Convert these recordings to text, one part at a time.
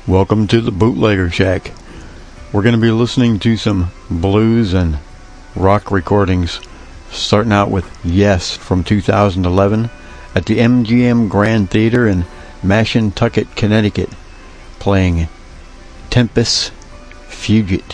Welcome to the Bootlegger Shack. We're going to be listening to some blues and rock recordings, starting out with Yes from 2011 at the MGM Grand Theater in Mashantucket, Connecticut, playing Tempus Fugit.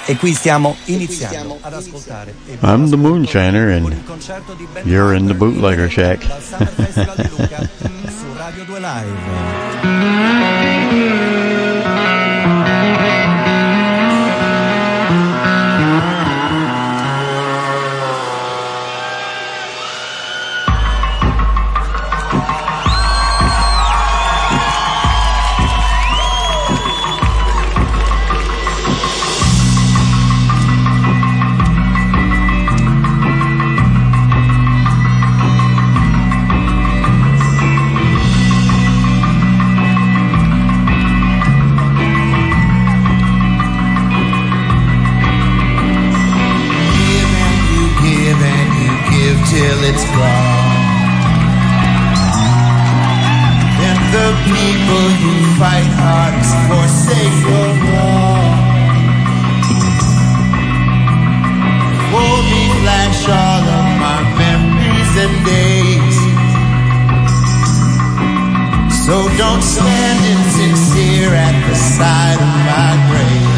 E qui stiamo iniziando ad ascoltare. I'm the Moonshiner and you're in the Bootlegger Shack. Su Radio 2 Live. Till it's gone. And the people who fight hard forsake your wrong. For me flash all of my memories and days. So don't stand insincere at the side of my grave.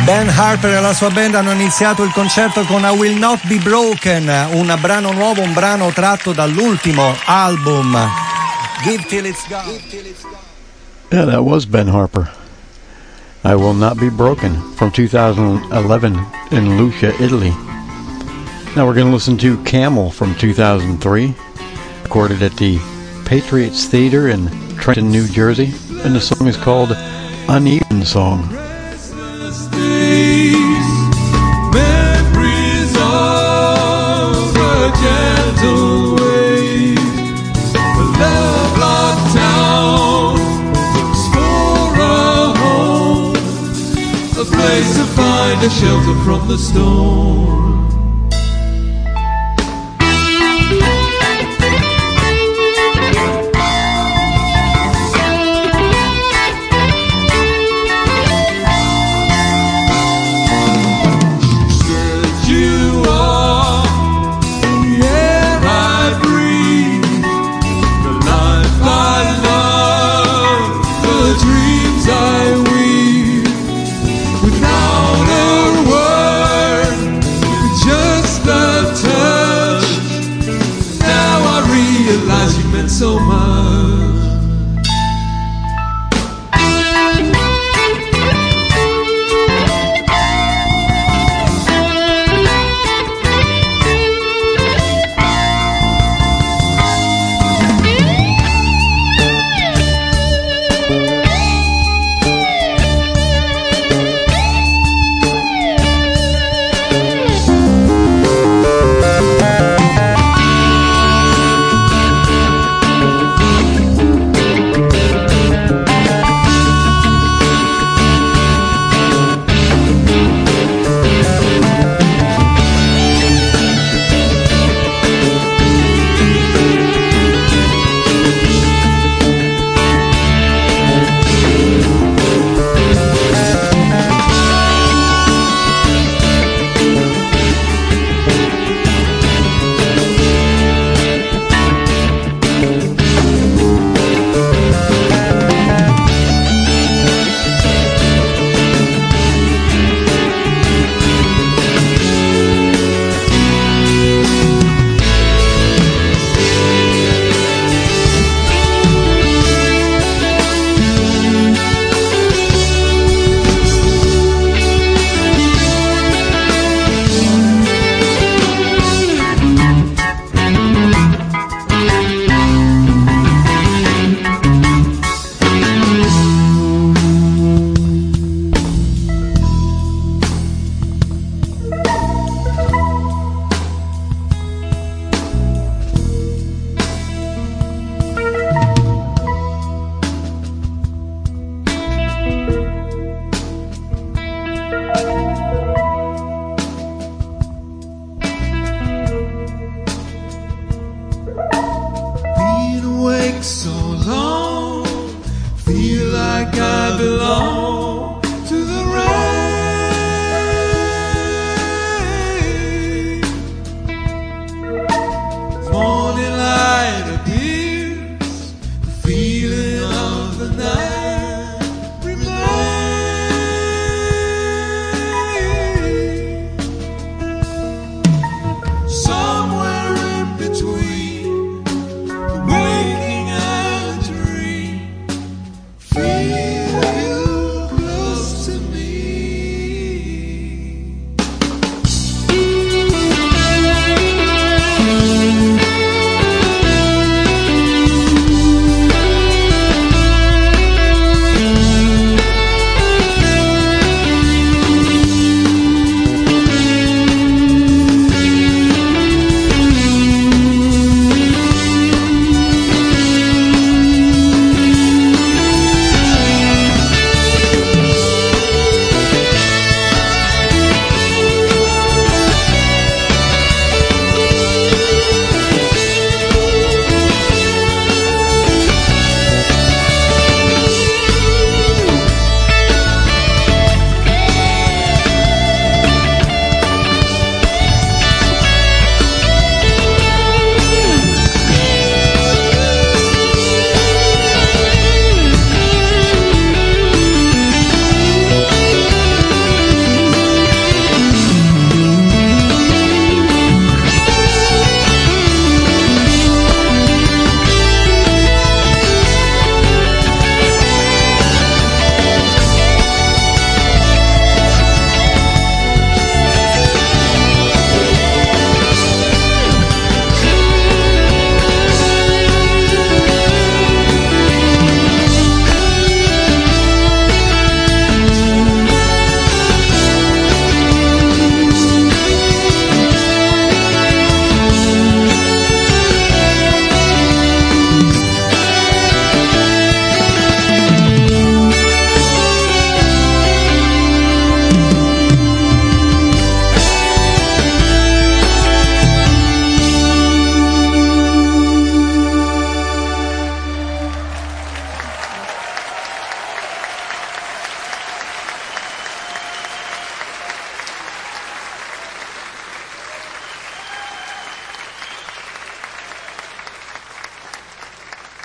Ben Harper e la sua band hanno iniziato il concerto con I Will Not Be Broken, un brano nuovo, un brano tratto dall'ultimo album Give Till It's Gone. Yeah, that was Ben Harper. I Will Not Be Broken from 2011 in Lucia, Italy. Now we're going to listen to Camel from 2003, recorded at the Patriots Theater in Trenton, New Jersey, and the song is called Uneven Song. Memories of a gentle wave, a love-locked town looks for a home, a place to find a shelter from the storm.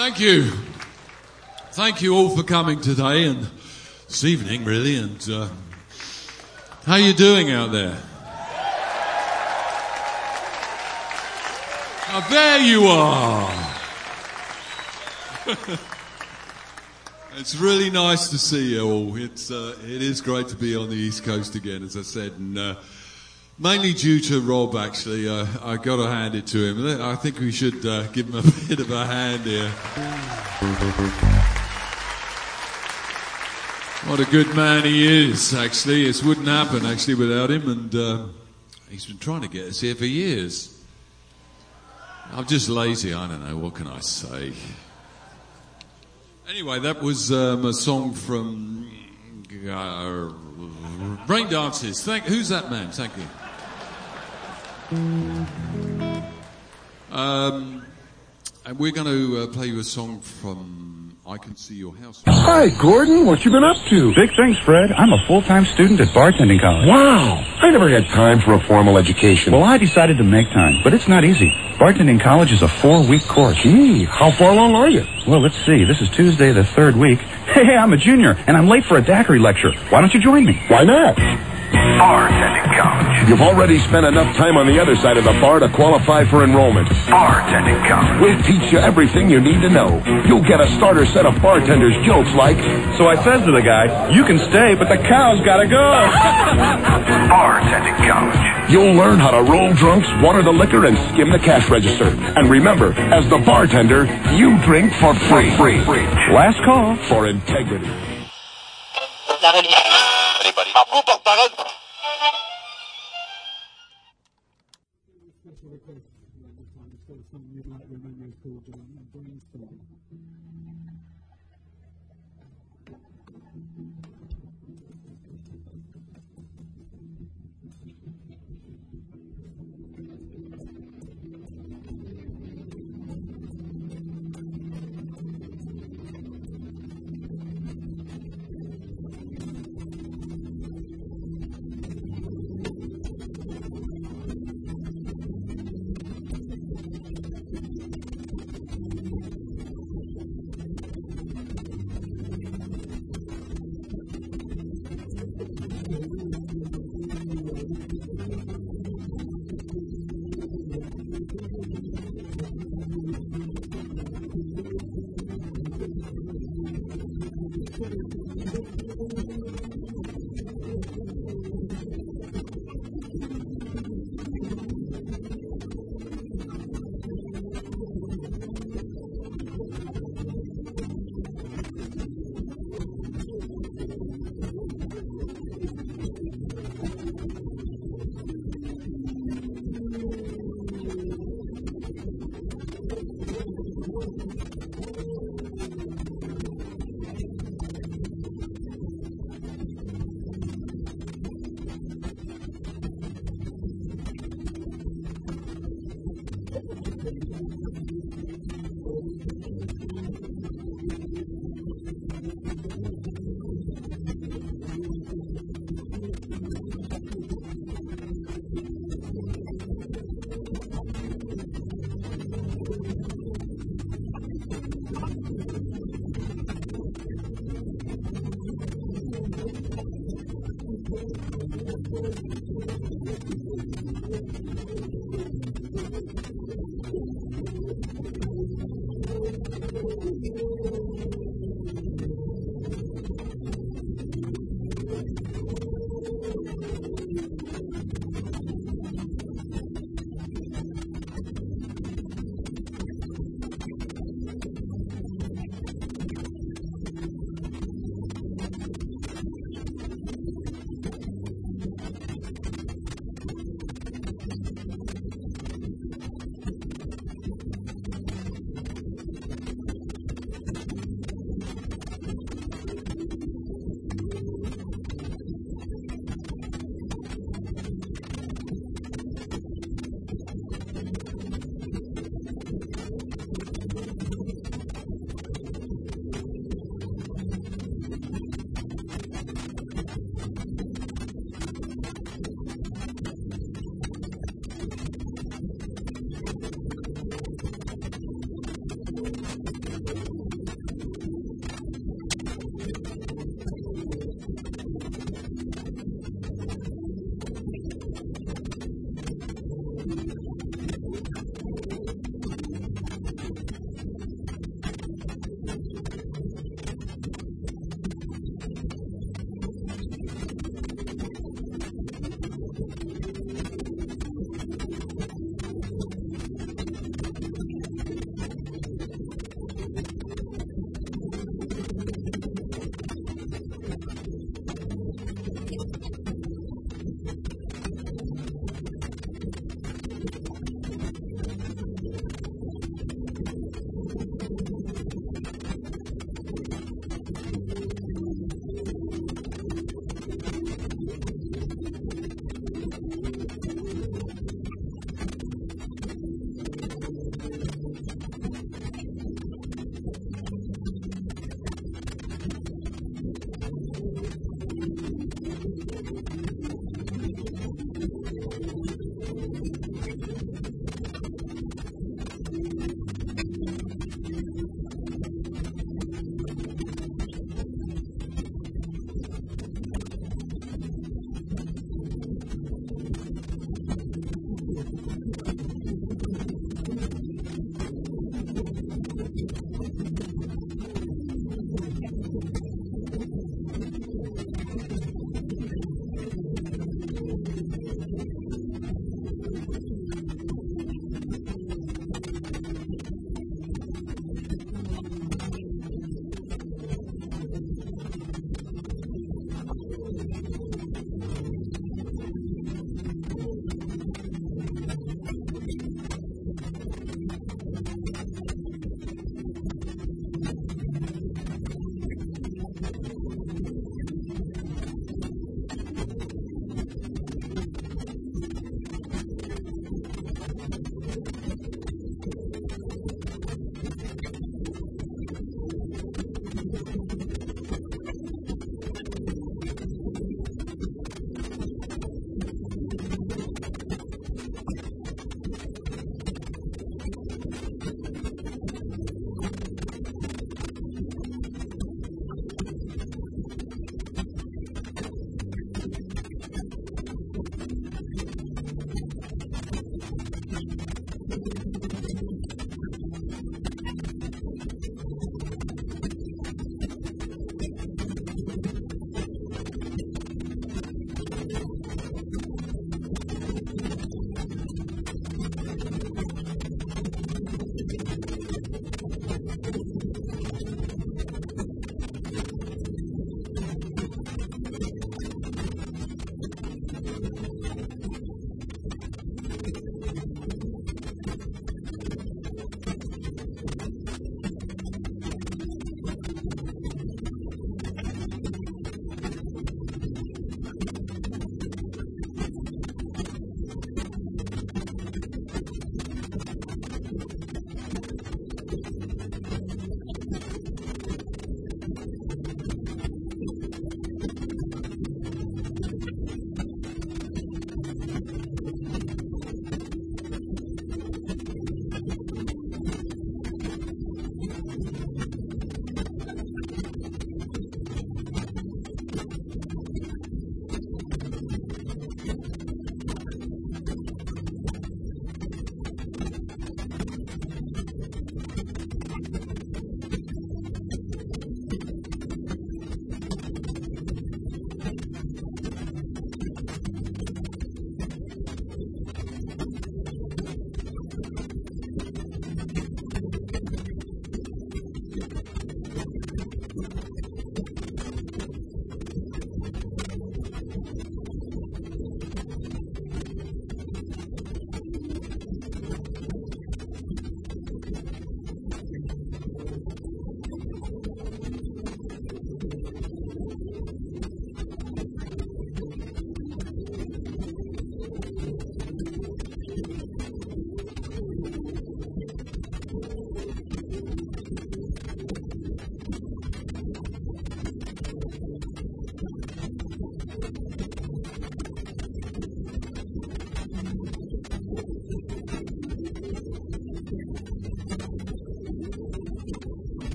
Thank you. Thank you all for coming today and this evening, really. And how you doing out there? Oh, there you are. It's really nice to see you all. It is great to be on the East Coast again, as I said, and mainly due to Rob, actually. I got to hand it to him. I think we should give him a bit of a hand here. What a good man he is, actually. This wouldn't happen, actually, without him, and he's been trying to get us here for years. I'm just lazy, I don't know, what can I say? Anyway, that was a song from Rain Dances. Who's that man? Thank you. And we're going to play you a song from I Can See Your House. Hi, Gordon. What you been up to? Big things, Fred. I'm a full-time student at bartending college. Wow. I never had time for a formal education. Well, I decided to make time, but it's not easy. Bartending college is a 4-week course. Gee, how far along are you? Well, let's see. This is Tuesday, the 3rd week. Hey, I'm a junior, and I'm late for a daiquiri lecture. Why don't you join me? Why not? Bartending College. You've already spent enough time on the other side of the bar to qualify for enrollment. Bartending College. We'll teach you everything you need to know. You'll get a starter set of bartenders' jokes like... So I says to the guy, you can stay, but the cow's gotta go. Bartending College. You'll learn how to roll drunks, water the liquor, and skim the cash register. And remember, as the bartender, you drink for free. Last call. For integrity. Anybody?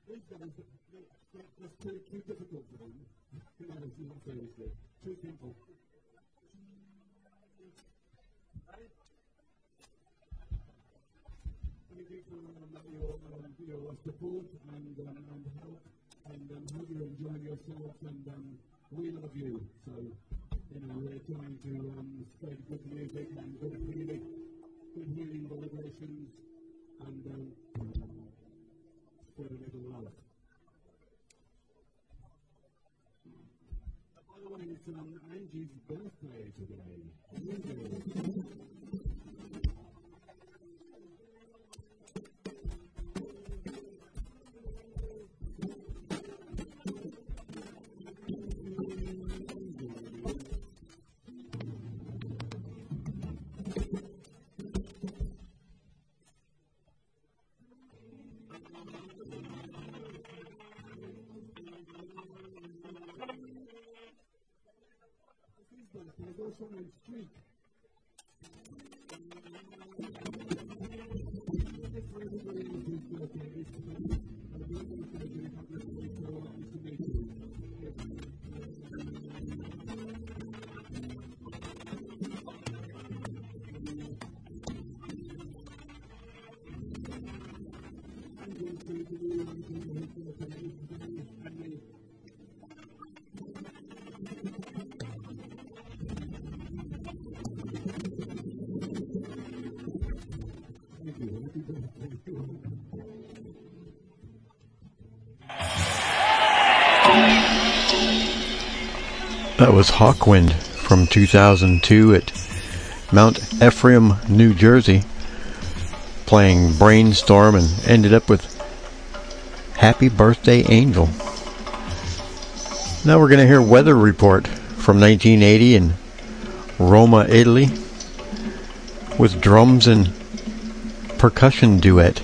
That's too difficult for them. Not seriously. Too simple. Thank you for your support and help, and hope you're enjoying yourself, and we love you. So, we're trying to spread good music and good healing deliberations, and spread a little love. By the way, it's Angie's birthday today. There's also on street. That was Hawkwind from 2002 at Mount Ephraim, New Jersey, playing Brainstorm, and ended up with Happy Birthday Angel. Now we're going to hear Weather Report from 1980 in Roma, Italy, with drums and percussion duet.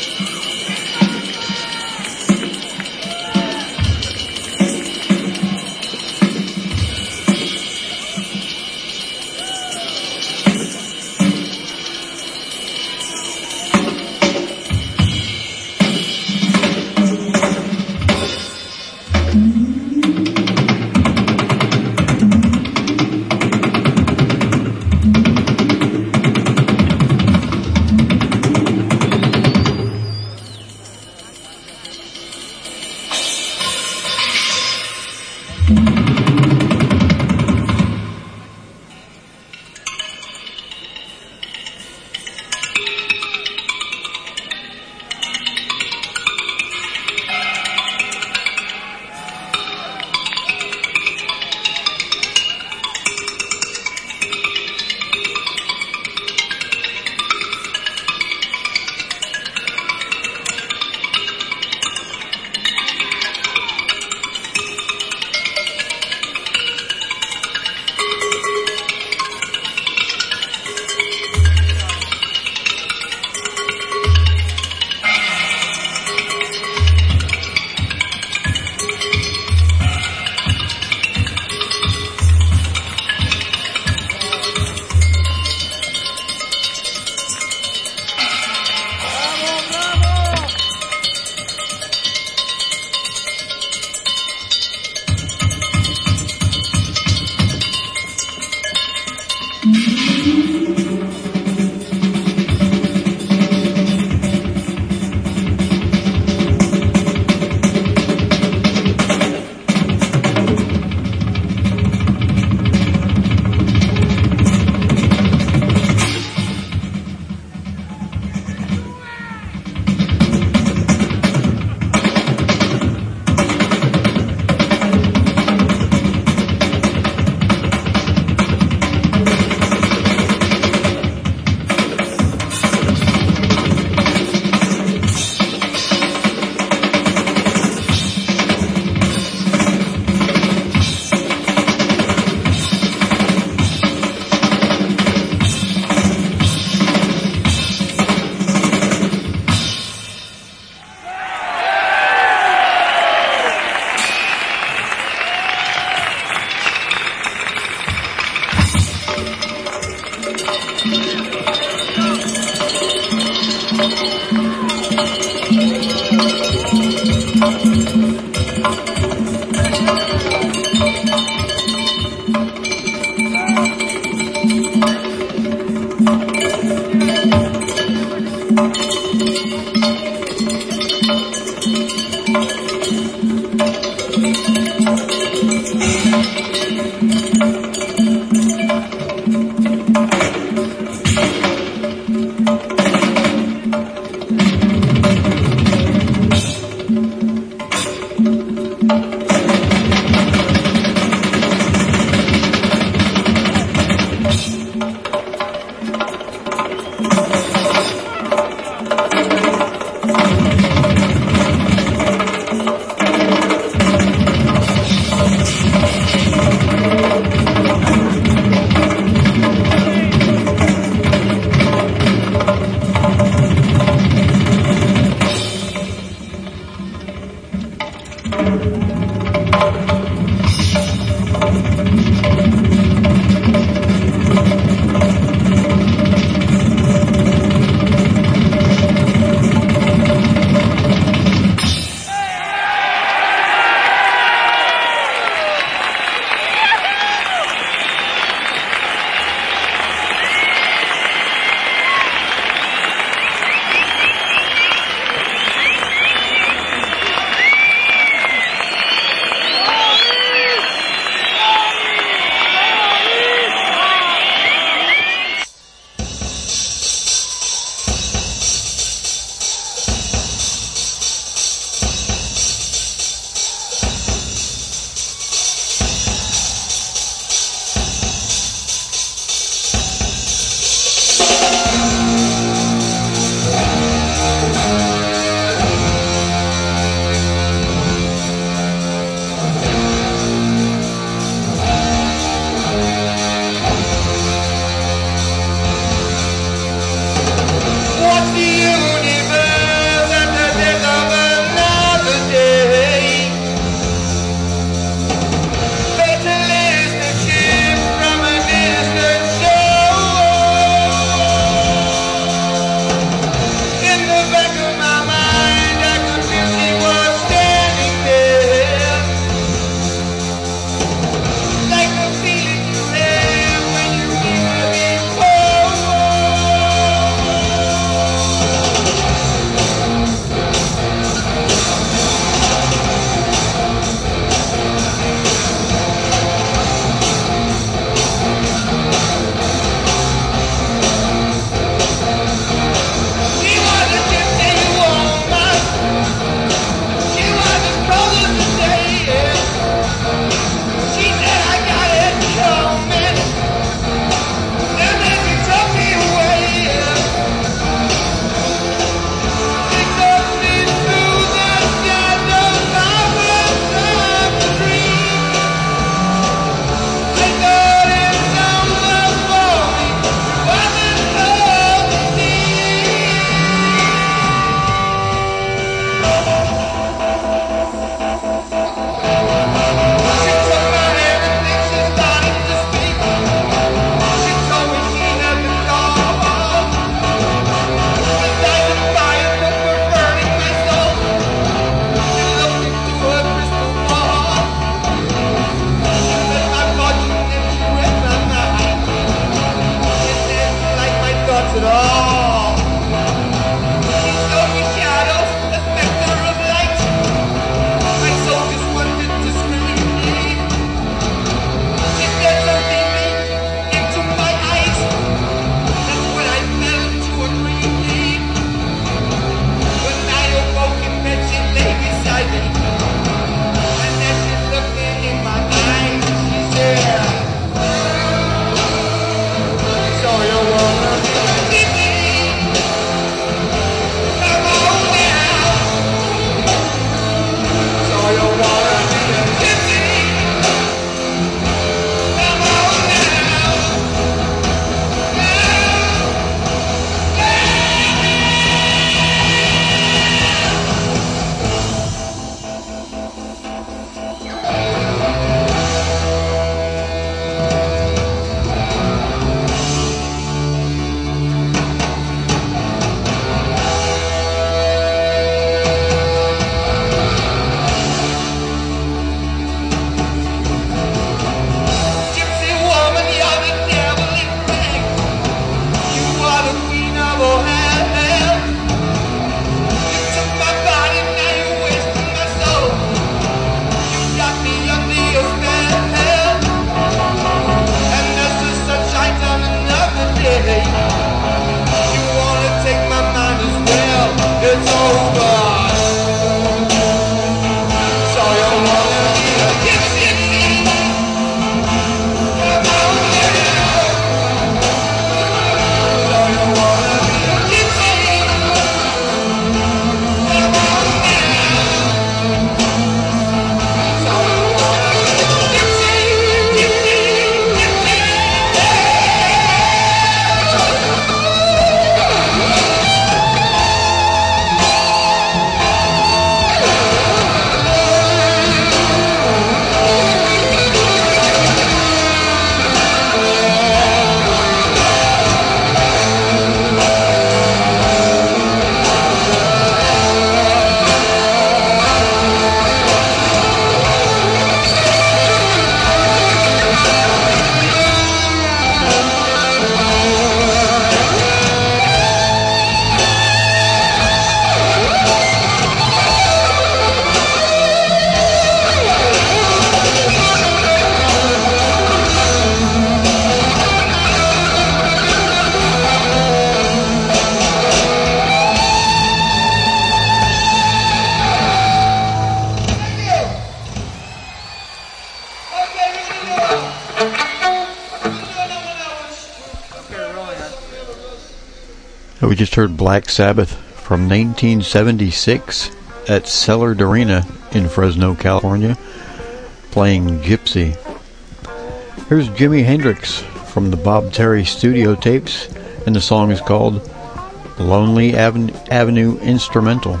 We just heard Black Sabbath from 1976 at Sellard Arena in Fresno, California, playing Gypsy. Here's Jimi Hendrix from the Bob Terry studio tapes, and the song is called Lonely Avenue Instrumental.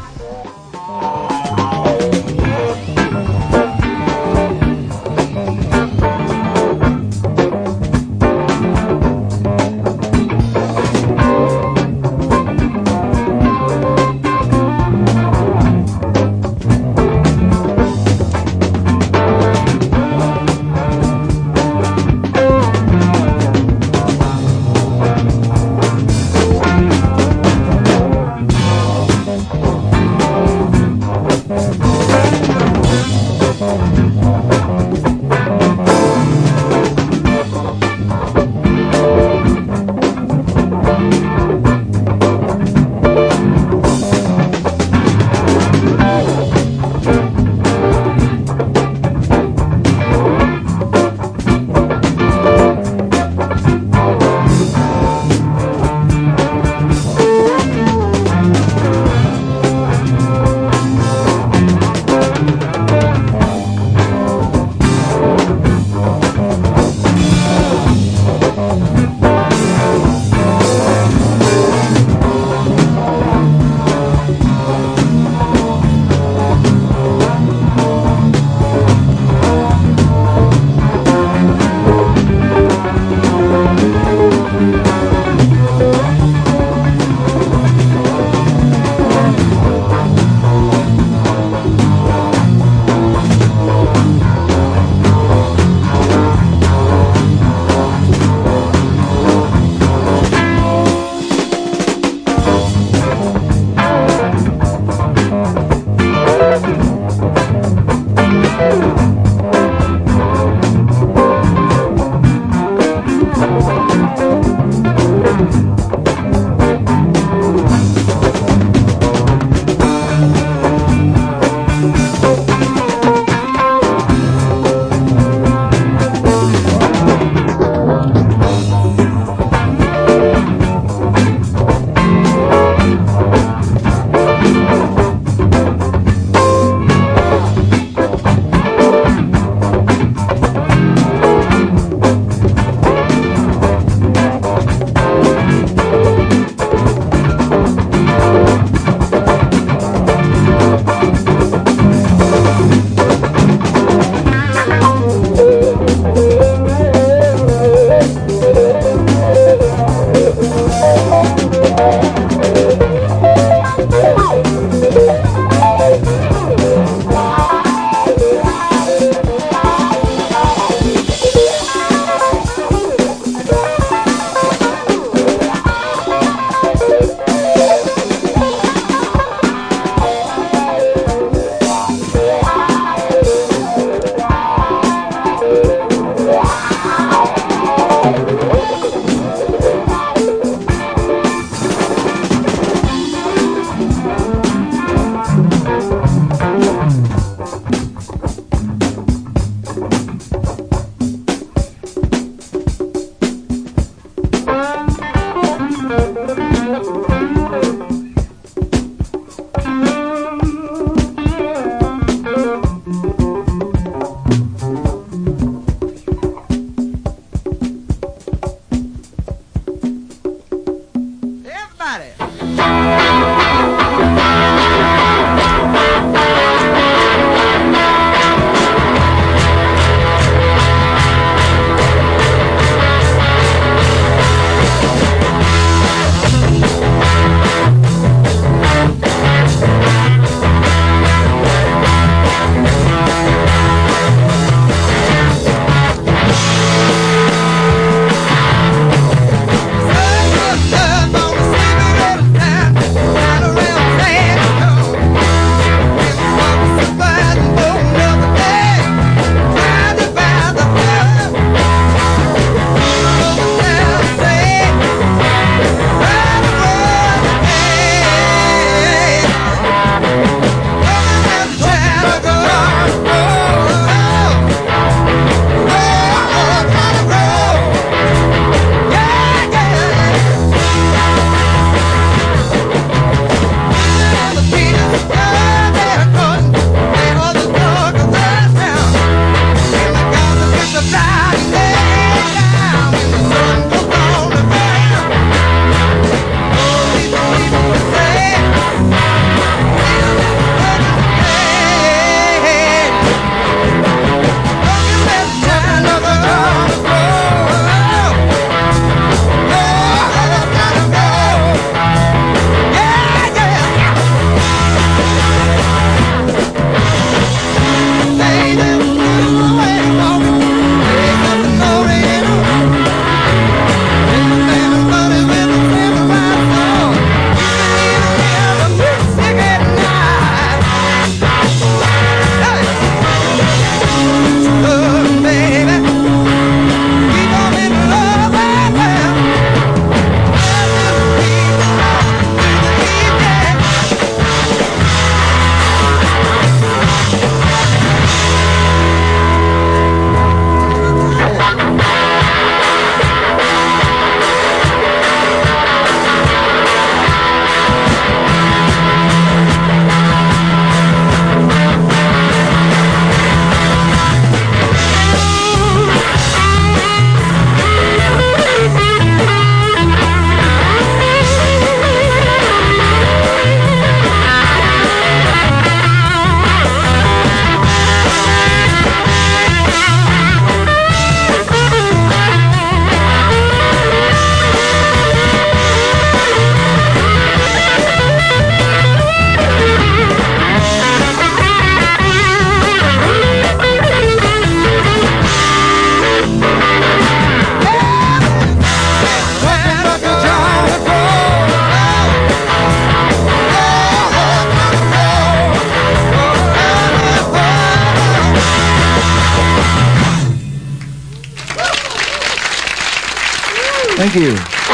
Thank you.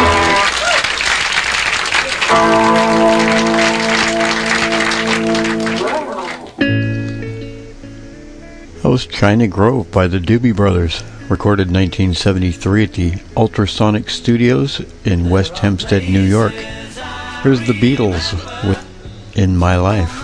That was China Grove by the Doobie Brothers, recorded 1973 at the Ultrasonic Studios in West Hempstead, New York. Here's the Beatles with In My Life.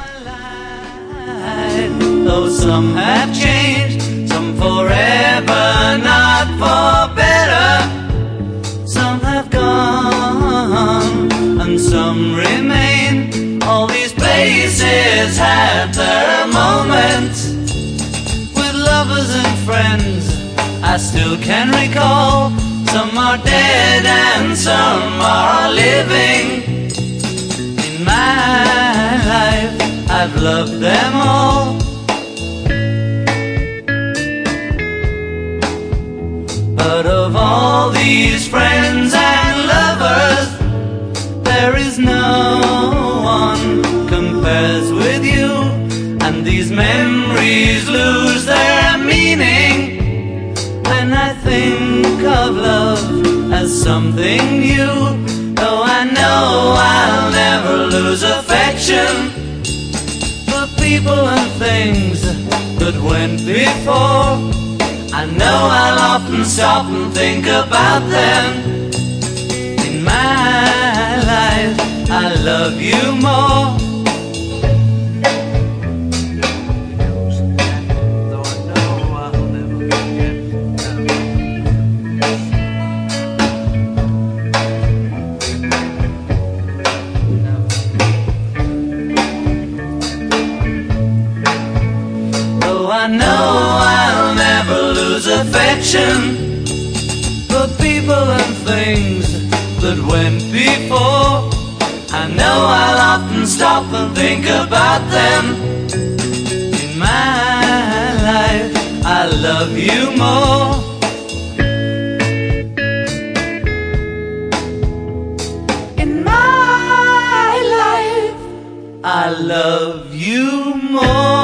Though some have changed, some forever, not for better. Some have gone, and some remain. All these places had their moments. With lovers and friends, I still can recall. Some are dead and some are living. In my life, I've loved them all. But of all these friends and lovers, there is no one compares with you. And these memories lose their meaning when I think of love as something new. Though I know I'll never lose affection for people and things that went before. I know I'll often stop and think about them. In my life, I love you more. I know I'll never lose affection for people and things that went before. I know I'll often stop and think about them. In my life, I love you more. In my life, I love you more.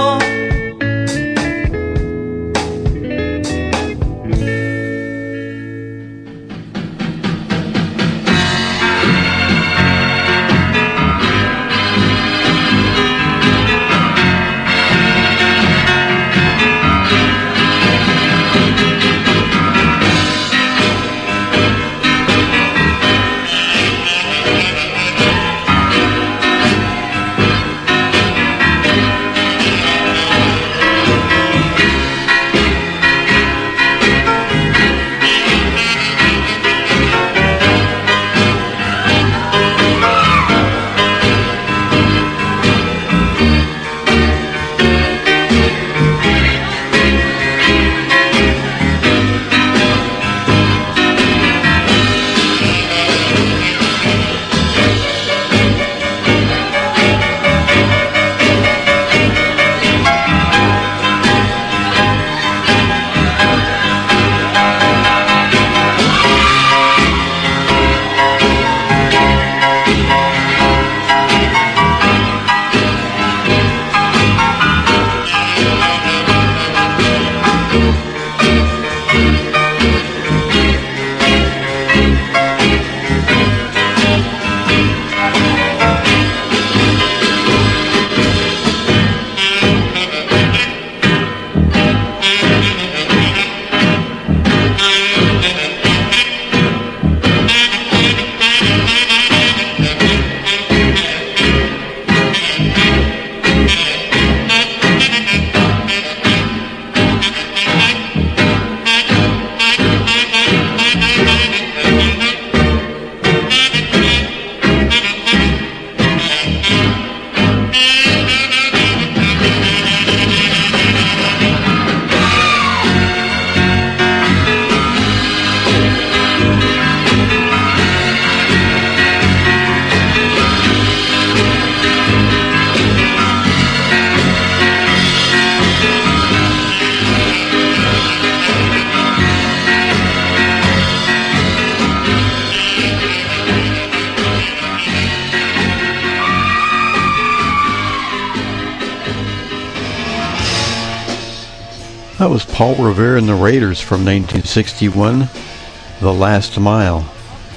That was Paul Revere and the Raiders from 1961, The Last Mile.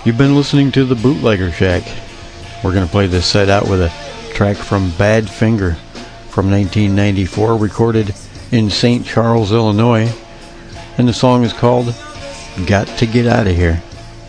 You've been listening to the Bootlegger Shack. We're going to play this set out with a track from Bad Finger from 1994, recorded in St. Charles, Illinois. And the song is called Got to Get Out of Here.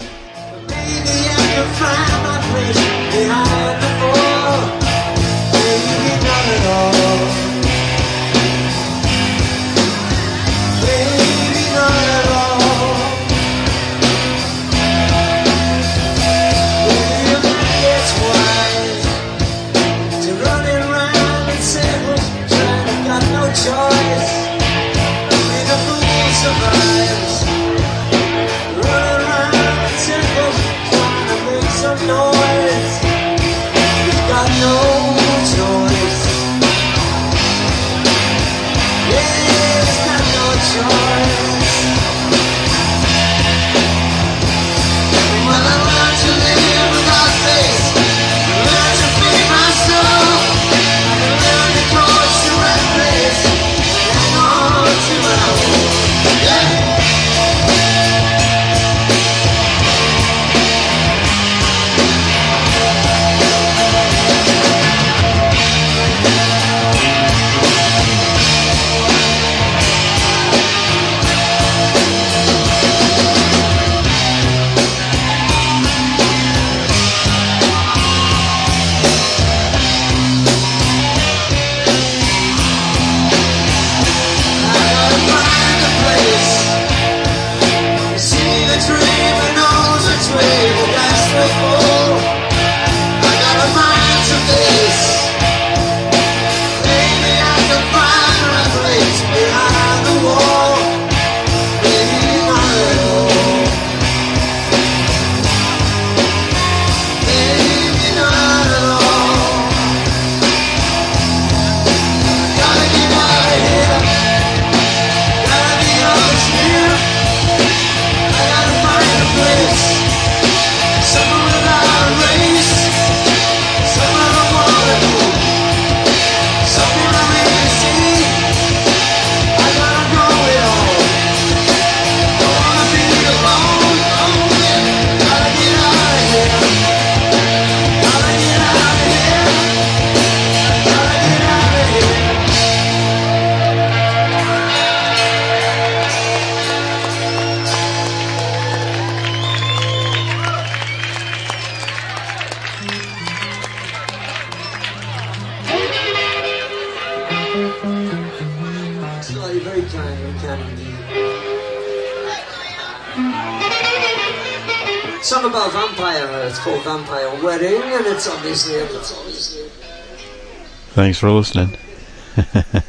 Song about vampire. It's called Vampire Wedding, and it's obviously. Thanks for listening.